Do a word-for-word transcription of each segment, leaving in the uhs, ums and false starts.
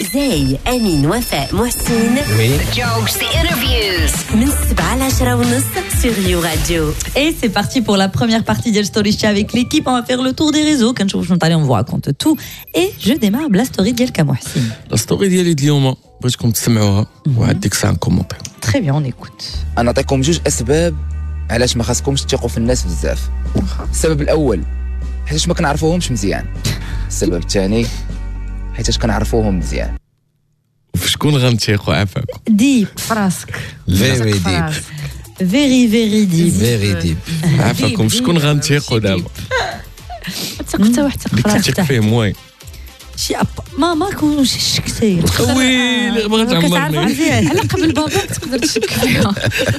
زي أمين وفاء محسن. Oui. The jokes, the interviews. من سبعة لعشرة ونص sur You Radio. Et c'est parti pour la première partie de Story avec l'équipe. On va faire le tour des réseaux. Quand je on vous raconte tout. Et je démarre la story ديالك محسن. La story ديالي اليوم بغيتكم تسمعوها وعاد ديك الساعه نكومونطي. Très bien, on écoute. انا نعطيكم جوج اسباب علاش ما خاصكمش تثقوا في الناس بزاف. السبب الاول حيتاش ما كنعرفوهمش مزيان. السبب الثاني حيتاش كنعرفوهم مزيان. وفي شكون غنتيقوا عافاكم؟ ديب فراسك Very deep. very very deep. Very deep. عافاكم شكون غنتيقوا دابا؟ تثق حتى واحد تثق اللي فراسك كتثق فيه موي. شي أب... ما ما كونش شك كثير. ويلي بغيت كتعرفوا تعمرني. مزيان. على قبل بابا تقدر تشك فيها.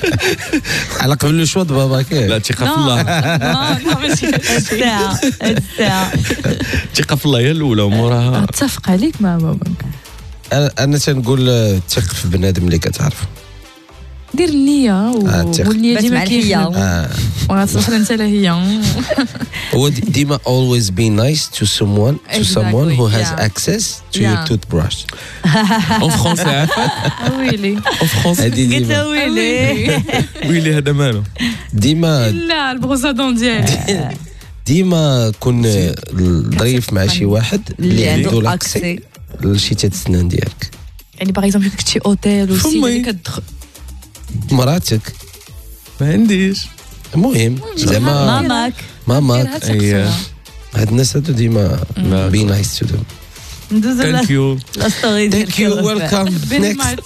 على قبل لو شوا بابا كاين. لا ثقه في الله. لا ماشي الساعة الساعة. ثقه في الله هي الاولى وموراها اتفق عليك مع بابا. انا انا تنقول ثق في بنادم اللي كتعرف. دير النية آه، تثق. والنية بس ديما مع الحية. كيخدم آه. وغتصبر انت لهي. هو دي- ديما always be nice to someone to someone who has Exactly, yeah. access to Yeah. your toothbrush. اون فرونسي عافاك ويلي اون فرونسي. هذه قلت ديما ويلي. ويلي هذا مالو. ديما لا البروسادون ديالي ديما كون ظريف مع شي واحد اللي عنده عنده لاكسي لشي تاع السنان ديالك. يعني باغ اكزومبل كنت شي اوتيل وسيده فمي. اللي كتدخل مراتك ما عنديش. المهم زعما ماماك. ماماك أي. هاد الناس هادو ديما be nice to them. ندوزو ثانك يو. لا ستوري Thank you, welcome. فيري Next. ماتش.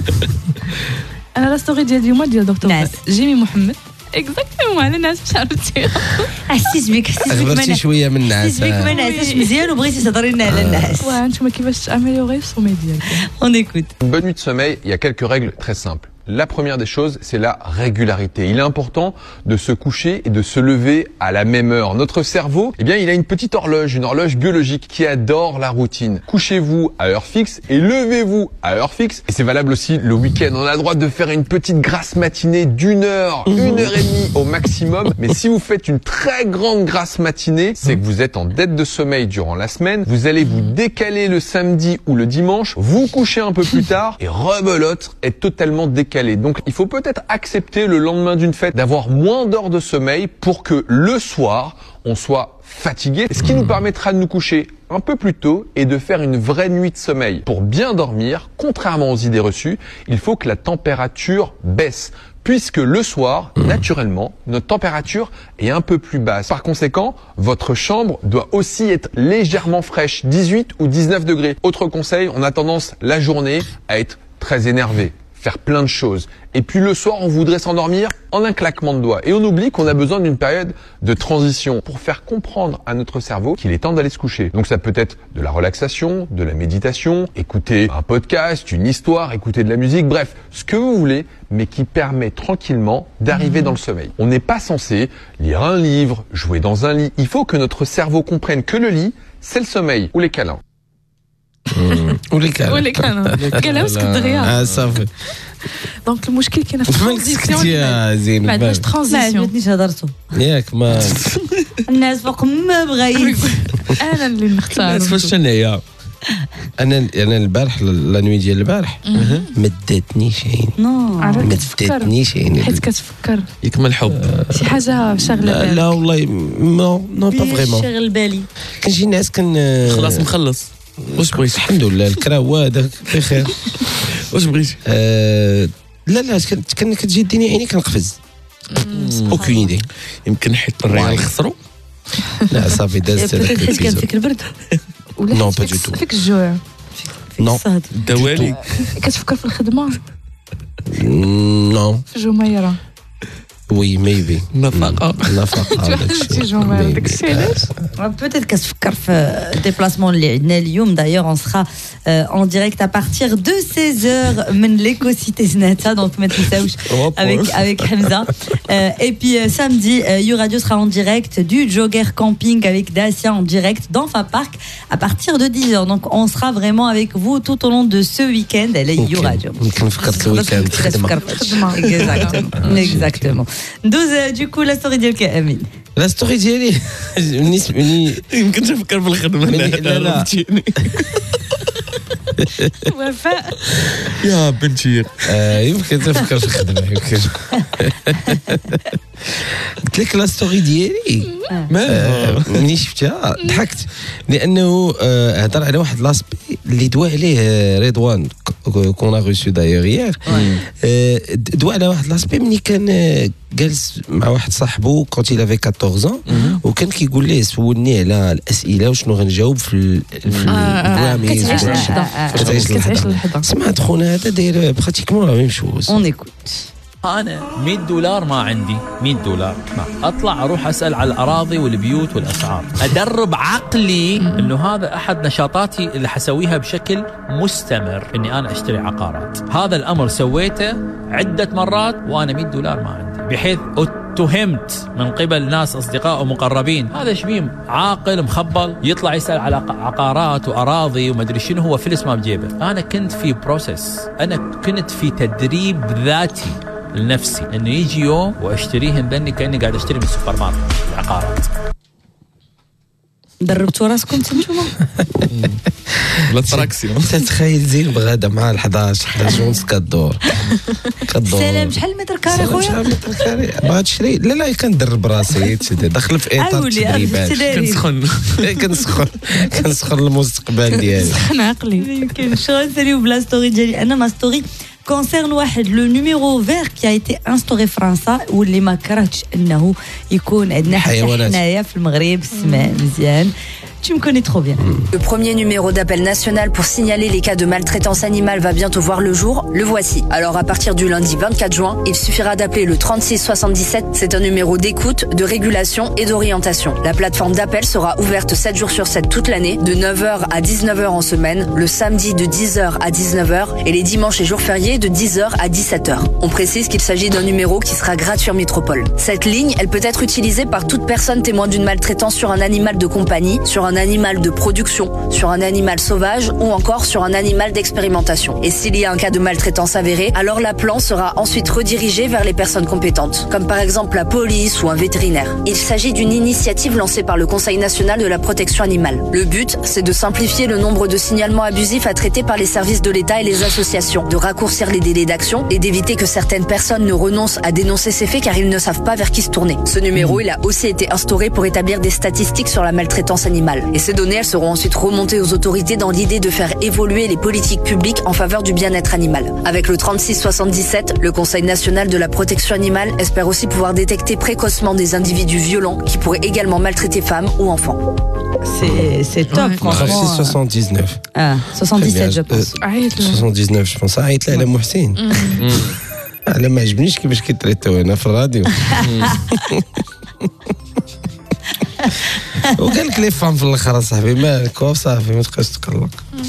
انا لا ستوري ديال اليوم ديال دكتور ناس. جيمي محمد اكزاكتومون على الناس مش عرفتيها. حسيت بك حسيت بك غبرتي ما شويه من الناس. حسيت بك ما نعساش مزيان وبغيتي تهضري لنا على الناس. وانتم كيفاش تاميليوري السومي ديالك. On écoute. Une bonne nuit de sommeil, il y a quelques règles très simples. La première des choses, c'est la régularité. Il est important de se coucher et de se lever à la même heure. Notre cerveau, eh bien, il a une petite horloge, une horloge biologique qui adore la routine. Couchez-vous à heure fixe et levez-vous à heure fixe. Et c'est valable aussi le week-end. On a le droit de faire une petite grasse matinée d'une heure, une heure et demie au maximum. Mais si vous faites une très grande grasse matinée, c'est que vous êtes en dette de sommeil durant la semaine. Vous allez vous décaler le samedi ou le dimanche, vous coucher un peu plus tard et rebelote est totalement décalé. Donc il faut peut-être accepter le lendemain d'une fête d'avoir moins d'heures de sommeil pour que le soir on soit fatigué, ce qui nous permettra de nous coucher un peu plus tôt et de faire une vraie nuit de sommeil. Pour bien dormir, contrairement aux idées reçues, il faut que la température baisse. Puisque le soir, naturellement, notre température est un peu plus basse. Par conséquent, votre chambre doit aussi être légèrement fraîche, dix-huit ou dix-neuf degrés. Autre conseil, on a tendance la journée à être très énervé, faire plein de choses. Et puis le soir, on voudrait s'endormir en un claquement de doigts. Et on oublie qu'on a besoin d'une période de transition pour faire comprendre à notre cerveau qu'il est temps d'aller se coucher. Donc ça peut être de la relaxation, de la méditation, écouter un podcast, une histoire, écouter de la musique, bref, ce que vous voulez, mais qui permet tranquillement d'arriver dans le sommeil. On n'est pas censé lire un livre, jouer dans un lit. Il faut que notre cerveau comprenne que le lit, c'est le sommeil ou les câlins. ولي كان ولي كان قالها مسك دغيا. اه صافي. دونك المشكل كاين في مالك سكتي الترانزيسيون. يا زين ما عندناش لا ترانزيسيون. عجبتنيش هضرتو. ياك ما الناس فوق ما بغيت. انا اللي نختار. الناس فاش تنعيا. انا انا البارح لا نوي ديال البارح ما داتنيش عيني نو. عرفت ما كتفكر داتنيش عيني حيت كتفكر ياك ما الحب. شي حاجه شاغله لا, بالك. لا والله نو نو با فريمون شغل بالي. كنجي ناس كن خلاص مخلص. واش بغيتي؟ الحمد لله الكرا هو هذاك بخير. واش بغيتي؟ آه، لا لا كنت كان كتجي ديني عيني كنقفز اوكين ايدي. يمكن حيت الريال خسروا. لا صافي دازت هذاك حيت كان الإبيزود. فيك البرد. ولا نو، حيت با فيك- دو تو. فيك الجوع. نو الصهد. الدوالي. كتفكر في الخدمه نو في جميره. وي ميبي نفقه. نفقه هذاك شي جميره داك الشيء علاش. Peut-être كتفكر في déplacement اللي عندنا اليوم. D'ailleurs, on sera euh, en direct à partir de seize heures من l'éco-cité Znata, donc ما تنساوش avec avec Hamza. Euh, et puis euh, samedi, euh, You Radio sera en direct du Jogger Camping avec Dacia en direct dans Fa Park à partir de dix heures. Donc on sera vraiment avec vous tout au long de ce week-end. Elle est You Radio. يمكن فكرت الويكاند خدمه. Exactement. Exactement. douze du coup la story ديالك يا امين. لا ستوري ديالي بالنسبه لي يمكن تفكر في الخدمه. لا لا وفاء يا بنتي آه، يمكن تفكر في الخدمه يمكن. قلت لك لا ستوري ديالي آه، ملي شفتها ضحكت لانه آه، هضر على واحد لاسبي اللي دوا عليه آه، رضوان كون غوسو دايوغ يير دوا على واحد لاسبي ملي كان آه، جالس مع واحد صاحبه كونت il avait quatorze ans وكان كيقول ليه سولني على الاسئله وشنو غنجاوب في ال- في البرامج كتعيش اللحظه كتعيش كتعيش اللحظه. اللحظه. سمعت خونا هذا داير براتيكمون لا ميم شوز. On écoute. أنا مية دولار ما عندي مية دولار ما أطلع أروح أسأل على الأراضي والبيوت والأسعار أدرب عقلي أنه هذا أحد نشاطاتي اللي حسويها بشكل مستمر أني أنا أشتري عقارات. هذا الأمر سويته عدة مرات وأنا مية دولار ما عندي بحيث اتهمت من قبل ناس أصدقاء ومقربين هذا شبيم عاقل مخبل يطلع يسأل على عقارات وأراضي وما أدري شنو هو فلس ما بجيبه. أنا كنت في بروسس أنا كنت في تدريب ذاتي لنفسي انه يجي يوم واشتريهم باني كاني قاعد اشتري من السوبر ماركت العقارات. دربتوا راسكم تنتوما؟ لا تراكسيون تتخيل زين بغاده مع الحداش حداش ونص كدور كدور سلام شحال متر كاري خويا؟ شحال متر كاري باغا تشري؟ لا لا كندرب راسي تشدي داخل في اطار عاولي التدريبات كنسخن كنسخن كنسخن المستقبل ديالي. سخن عقلي. يمكن شغل سريو بلا ستوري ديالي انا ما ستوري concerne واحد لو نيميرو فير qui a été instauré فرنسا واللي ما كرهتش انه يكون عندنا حتى حيوانات. حنايا في المغرب سمع مزيان. Tu me connais trop bien. Le premier numéro d'appel national pour signaler les cas de maltraitance animale va bientôt voir le jour. Le voici. Alors à partir du lundi vingt-quatre juin, il suffira d'appeler le trente-six soixante-dix-sept. C'est un numéro d'écoute, de régulation et d'orientation. La plateforme d'appel sera ouverte sept jours sur sept toute l'année, de neuf heures à dix-neuf heures en semaine, le samedi de dix heures à dix-neuf heures et les dimanches et jours fériés de dix heures à dix-sept heures. On précise qu'il s'agit d'un numéro qui sera gratuit en métropole. Cette ligne, elle peut être utilisée par toute personne témoin d'une maltraitance sur un animal de compagnie, sur un un animal de production, sur un animal sauvage ou encore sur un animal d'expérimentation. Et s'il y a un cas de maltraitance avéré, alors l'appelant sera ensuite redirigé vers les personnes compétentes, comme par exemple la police ou un vétérinaire. Il s'agit d'une initiative lancée par le Conseil national de la protection animale. Le but, c'est de simplifier le nombre de signalements abusifs à traiter par les services de l'État et les associations, de raccourcir les délais d'action et d'éviter que certaines personnes ne renoncent à dénoncer ces faits car ils ne savent pas vers qui se tourner. Ce numéro, il a aussi été instauré pour établir des statistiques sur la maltraitance animale. Et ces données, elles seront ensuite remontées aux autorités dans l'idée de faire évoluer les politiques publiques en faveur du bien-être animal. Avec le trente-six soixante-dix-sept, le Conseil national de la protection animale espère aussi pouvoir détecter précocement des individus violents qui pourraient également maltraiter femmes ou enfants. C'est, c'est top, franchement. trente-six soixante-dix-neuf. Ah, soixante-dix-sept, je pense. عيط له. soixante-dix-neuf je pense. عيط لها على محسن. انا ما عجبنيش كيفاش كيتريتو هنا في الراديو. وقال لك لي فام في الاخر صاحبي مالك وصافي ما تبقاش تقلق.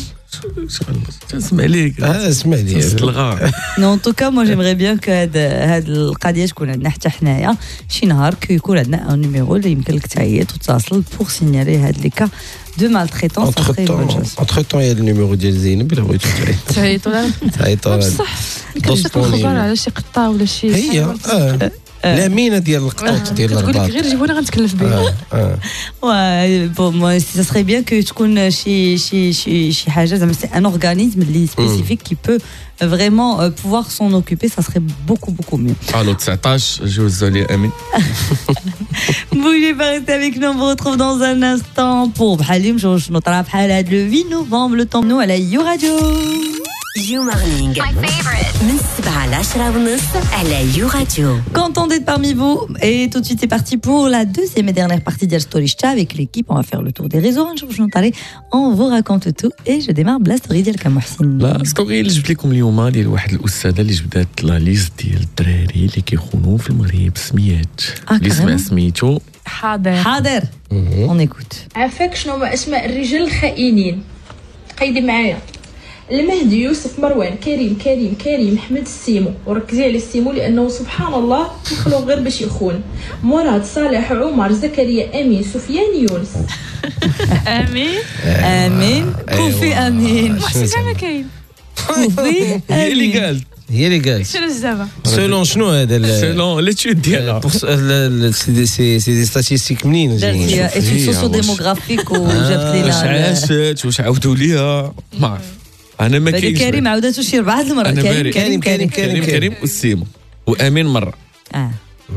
اسمع ليك اه اسمع لي الغار. Non, en tout cas, moi j'aimerais bien que هاد هاد القضيه تكون عندنا حتى حنايا شي نهار كي يكون عندنا ان نيميرو اللي يمكن لك تعيط وتواصل بور سينيالي هاد لي كا دو مالتريتونس. entre temps entre temps il y a le numéro ديال زينب الا بغيتو تعيط. تعيطوا لها. تعيطوا لها. بصح كنت خبر على شي قطه ولا شي هي اه الامينه ديال القطوط ديال كتقول لك الرباط. غير جيبونا غنتكلف به. اه اه Ouais, pour moi, ça serait bien que تكون شي شي شي شي حاجه زعما سي ان اورغانيزم اللي spécifique qui peut vraiment euh, pouvoir s'en occuper, ça serait beaucoup beaucoup mieux. الو تسعطاش جوزوا لي امين. Bougez pas, restez avec nous, on vous retrouve dans un instant pour بحال مش نطرا بحال هاد le huit novembre le temps nous à la You Radio. You Morning. My favorite. من السبعة لعشرة ونص على You Radio. Content d'être parmi vous. Et tout de suite, c'est parti pour la deuxième et dernière partie d'Al Storychta avec l'équipe. On va faire le tour des réseaux. On vous raconte tout. Et je démarre la story ديال محسن. لا ستوري اللي جبت لكم اليوم ديال واحد الاستاذه اللي جبدات لا ليست ديال الدراري اللي كيخونوا في المغرب سميات اللي سمع سميتو حاضر. حاضر. On écoute. عافاك شنو هما اسماء الرجال الخائنين؟ قيدي معايا. المهدي، يوسف، مروان، كريم كريم كريم حمد، السيمو. وركزي على السيمو لانه سبحان الله مخلوق غير باش يخون. مراد، صالح، عمر، زكريا، امين، سفيان، يونس. امين. امين. كوفي امين. محسن زعما كاين. كوفي هي اللي قالت هي اللي قالت. شنو الزعما؟ سولون شنو هذا سيلون ليتود ديالها سي سي سي دي ستاتيستيك منين جايين؟ ايتود سوسيو ديموغرافيك وجابت واش لينا عاشت واش عاودوا ليها ما عرف انا ما كاينش كريم عاودته شي اربعه المرات. كريم كريم كريم كريم كريم والسيمو وامين مره. اه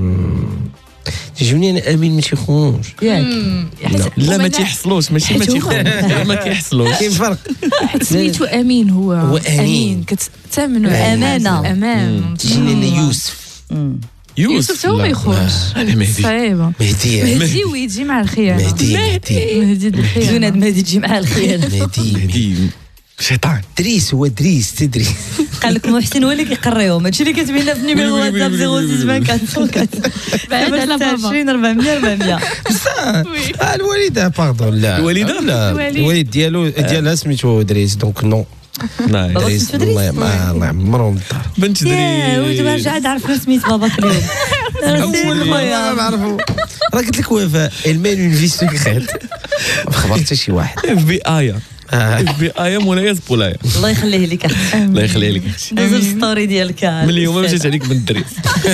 تجوني انا امين ما تيخونوش ياك. لا ما تيحصلوش ماشي ما تيخونوش ما كيحصلوش. كاين فرق. حيت سميتو امين هو هو امين كتامنوا امانه امان. تجيني انا يوسف. يوسف هو ما يخونش. انا مهدي صعيبه. مهدي مهدي ويجي مع الخيانه. مهدي مهدي مهدي الخيانه. زوناد مهدي تجي مع الخير. مهدي مهدي شيطان. دريس هو دريس تدري. قال لك محسن هو اللي كيقريهم. هادشي اللي كتبينا في النيميرو واتساب صفر ستة أربعة عشرين أربعمية أربعمية. بصح الوالده باردون لا الوالده لا الوالد ديالو ديالها سميتو دريس دونك نو. دريس والله ما الله عمرهم الدار. بنت دريس. ودابا رجع عارف سميت باباك اليوم. اول مره ما نعرفو. راه قلت لك وفاء المال اون في سكريت. ما خبرت حتى شي واحد. اف بي ايا اف بي ايا مولاي بولايا. الله يخليه لك. الله يخليه لك. دوز الستوري ديالك من اليوم مشيت عليك بنت دريس.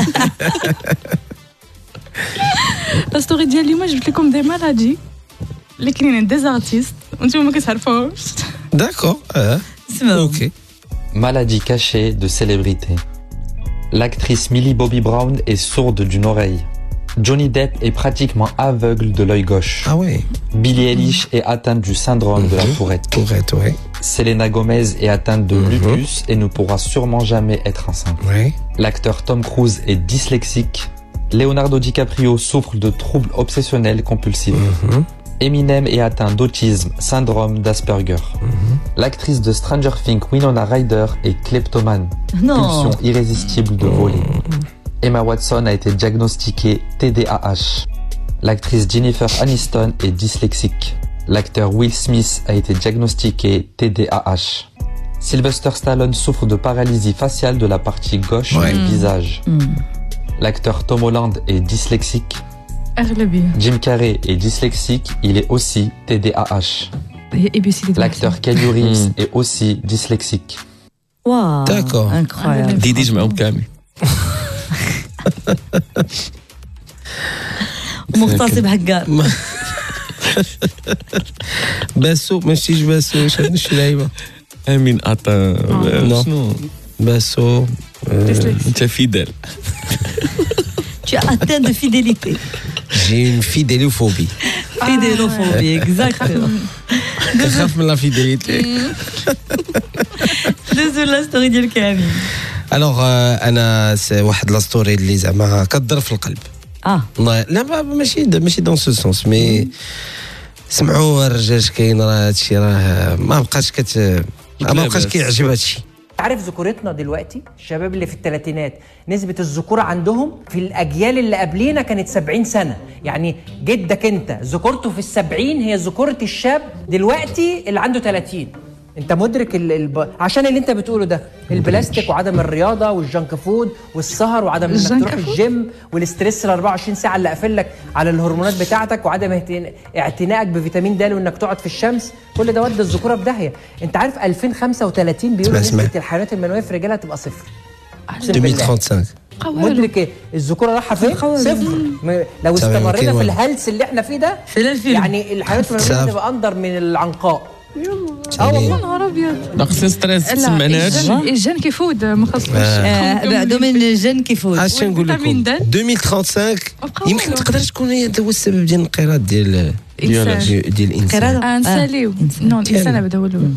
لا ستوري ديال اليوم جبت لكم دي مالادي اللي كاينين عند دي زارتيست وانتم ما كتعرفوهمش. D'accord. اسمعوا. Ok. Maladie cachée de célébrité. L'actrice Millie Bobby Brown est sourde d'une oreille. Johnny Depp est pratiquement aveugle de l'œil gauche. Ah ouais. Billie Eilish est atteinte du syndrome de la tourette. Tourette, ouais. Selena Gomez est atteinte de Mhm. lupus et ne pourra sûrement jamais être enceinte. Ouais. L'acteur Tom Cruise est dyslexique. Leonardo DiCaprio souffre de troubles obsessionnels compulsifs. Mhm. Eminem est atteint d'autisme, syndrome d'Asperger. Mhm. L'actrice de Stranger Things Winona Ryder est kleptomane, Non. pulsion irrésistible de voler. Emma Watson a été diagnostiquée T D A H. L'actrice Jennifer Aniston est dyslexique. L'acteur Will Smith a été diagnostiqué T D A H. Sylvester Stallone souffre de paralysie faciale de la partie gauche Ouais. du visage. Mm. L'acteur Tom Holland est dyslexique. اغلبيه Jim Carrey est dyslexique, il est aussi T D A H. هي اي بي سي. L'acteur Keanu Reeves est aussi dyslexique. واو. D'accord. انكرويابل. ديدي جمعهم كامل. مغتصب حقار. باسو ماشي باسو شنو شي لعيبه. امين اطا شنو باسو. انت فيدال. Tu as atteint de fidélité. J'ai une fidélophobie. Fidélophobie, exactement. كنخاف من لا فيديليتي. دوزو لا ستوري ديال كامل. الوغ انا واحد لا ستوري اللي زعما كضر في القلب. اه لا ما ماشي ماشي دون سو سونس مي سمعوا الرجال كاين راه هادشي راه ما بقاش كت ما بقاش كيعجب هادشي. عارف ذكورتنا دلوقتي الشباب اللي في الثلاثينات نسبة الذكورة عندهم في الأجيال اللي قبلينا كانت سبعين سنة. يعني جدك أنت ذكورته في السبعين هي ذكورة الشاب دلوقتي اللي عنده ثلاثين. انت مدرك ال... الب... عشان اللي انت بتقوله ده البلاستيك وعدم الرياضه والجنك فود والسهر وعدم انك تروح الجيم والاسترس ال أربعة وعشرين ساعه اللي قافل لك على الهرمونات بتاعتك وعدم اهتن... اعتنائك بفيتامين د وانك تقعد في الشمس. كل ده ودى الذكوره في داهيه. انت عارف ألفين وخمسة وثلاثين بيقولوا نسبه الحيوانات المنويه في الرجاله هتبقى صفر. ألفين وخمسة وثلاثين مدرك الذكوره رايحه فين؟ صفر. لو استمرنا في الهلس اللي احنا فيه ده يعني الحيوانات المنويه هتبقى اندر من العنقاء. اه والله نهار ابيض. ناقصين ستريس تسمعنا هادشي. الجن كيفود ما خاصش بعدو من الجن كيفود. اش نقول لكم ألفين وخمسة وعشرين يمكن تقدر تكون هي هو السبب ديال الانقراض ديال ديال الانسان. اه نساليو نو الانسان بدا هو الاول.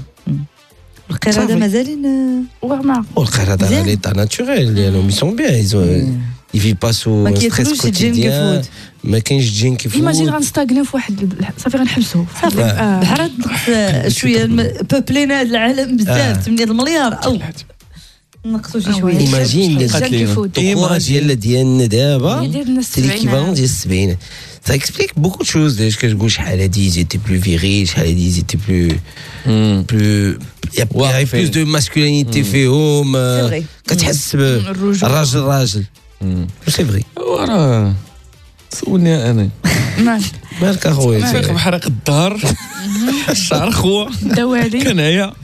القرادة مازالين واغمى. والقرادة راه ليطا ناتوريل ديالهم يسون بيان يزون يفي با سو ستريس كوتيديان ما كاينش جين كيفوت. ايماجين غنستاغنيو في واحد صافي غنحبسو بحال شويه بوبلينا هذا العالم بزاف ثمانية المليار او نقصوا شي شويه. ايماجين الكره ديال ديالنا دابا سي ليكيفالون ديال السبعينات. Ça explique beaucoup de choses. Déjà que je gauche, elle a dit ils étaient plus virils, elle a dit ils étaient plus, mm. plus, il y a, ouais, y avait plus de masculinité mm. fait homme. C'est vrai. Quand tu as rajel rajel. C'est vrai. وراه سولني انا مالك اخويا فيق بحرق الدار الشعر خوا دوالي كنايا.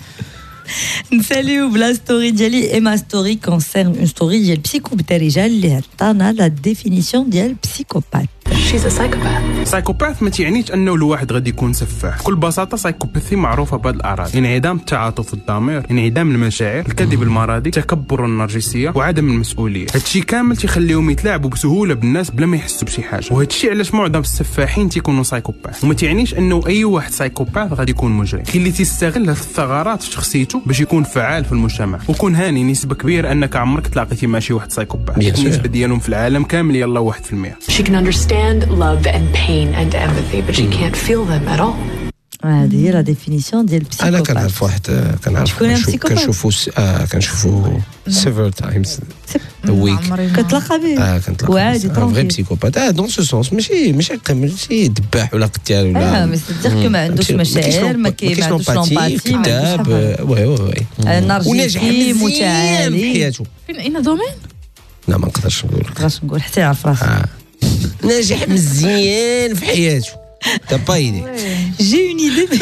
نساليو بلا ستوري ديالي اما ستوري كونسيرن اون ستوري ديال بسيكو بتاع الرجال اللي عطانا لا ديفينيسيون ديال بسيكوبات. she's a psychopath. سايكوباث ما تعنيش انه الواحد غادي يكون سفاح. بكل بساطه سايكوباثي معروفه بهذه الاعراض: انعدام التعاطف والضمير، انعدام المشاعر، الكذب المرضي، تكبر النرجسيه، وعدم المسؤوليه. هادشي كامل تيخليهم يتلاعبوا بسهوله بالناس بلا ما يحسوا بشي حاجه، وهادشي علاش معظم السفاحين تيكونوا سايكوباث. وما تعنيش انه اي واحد سايكوباث غادي يكون مجرم. كاين اللي تيستغل هاد الثغرات في شخصيته باش يكون فعال في المجتمع. وكون هاني نسبه كبيره انك عمرك تلاقيتي مع شي واحد سايكوباث. النسبه ديالهم في العالم كامل يلا واحد في المية. She can understand love and pain and empathy, but she can't feel them at all. هذه هي لا ديفينيسيون ديال البسيكوباث. انا كنعرف واحد كنعرف كنشوفو كنشوفو سيفر تايمز ويك كتلاقى به اه كنتلاقى وعادي فغي بسيكوباث اه دون سو سونس ماشي ماشي ماشي دباح ولا قتال ولا اه مي سيدير كو ما عندوش مشاعر ما كاين ما عندوش امباتي كتاب وي وي وي نرجسي متعالي فين اين دومين؟ لا ما نقدرش نقول ما نقدرش نقول حتى يعرف راسه. ناجح مزيان في حياته. T'as pas idée. J'ai une idée.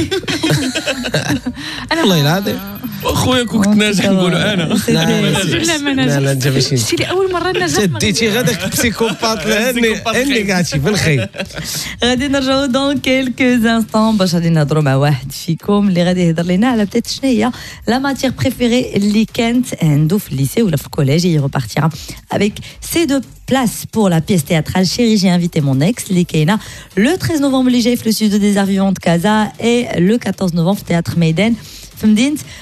والله العظيم اخويا كنت ناجح نقولوا انا. لا ما ناجح. لا لا انت ماشي. شتي لي اول مره ناجح. شديتي غاداك بسيكوباط لاني اني قاعدتي بالخير. غادي نرجعوا دون كيلكوز انستون باش غادي نهضروا مع واحد فيكم اللي غادي يهضر لنا على بتات شنو هي لا ماتيير بريفيري اللي كانت عنده في الليسي ولا في الكوليج. Il repartira avec ces deux places pour la pièce théâtrale Chérie, j'ai invité mon ex اللي كاينه le treize novembre اللي جاي في لو ستوديو دي زار فيفون de Casa et le quatorze novembre في تياتر ميدان في مدينة